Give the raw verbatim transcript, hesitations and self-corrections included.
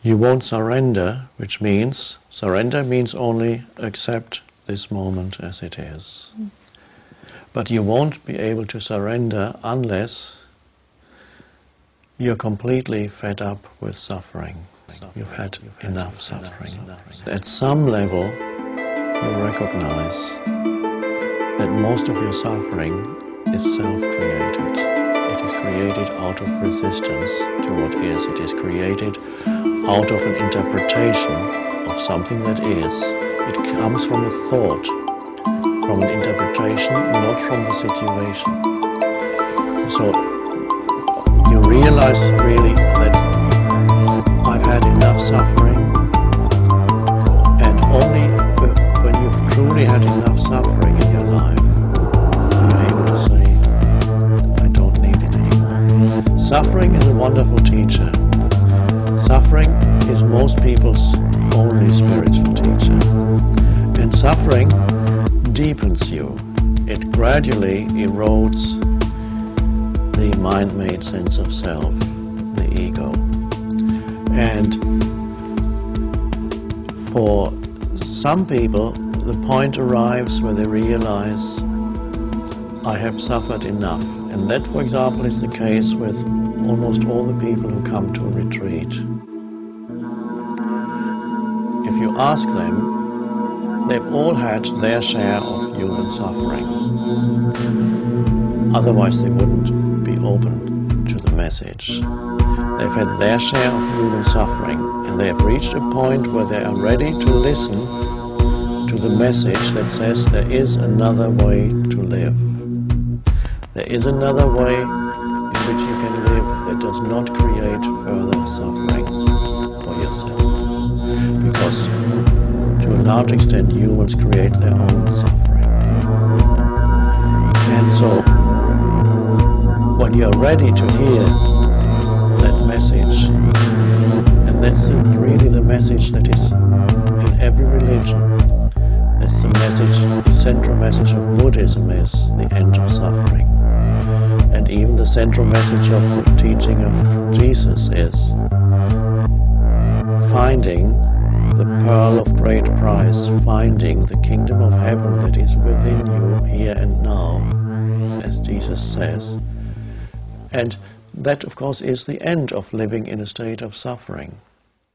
You won't surrender, which means, surrender means only accept this moment as it is. Mm. But you won't be able to surrender unless you're completely fed up with suffering. suffering. You've had You've enough, had suffering. enough suffering. At some level, you recognize that most of your suffering is self-created. It is created out of resistance to what is. It is created out of an interpretation of something that is. It comes from a thought, from an interpretation, not from the situation. So you realize really that I've had enough suffering, and only when you've truly had enough suffering in your life are you able to say, I don't need it anymore. Suffering is a wonderful teacher. Suffering is most people's only spiritual teacher. And suffering deepens you. It gradually erodes the mind-made sense of self, the ego. And for some people, the point arrives where they realize, I have suffered enough. And that, for example, is the case with almost all the people who come to a retreat. If you ask them, they've all had their share of human suffering. Otherwise they wouldn't be open to the message. They've had their share of human suffering, and they have reached a point where they are ready to listen to the message that says there is another way to live. There is another way in which you can live that does not create further suffering for yourself. Because to a large extent humans create their own suffering. And so when you are ready to hear that message, and that's the, really the message that is in every religion, that's the message, the central message of Buddhism is the end of suffering. And even the central message of the teaching of Jesus is finding the pearl of great price, finding the kingdom of heaven that is within you here and now, as Jesus says. And that, of course, is the end of living in a state of suffering.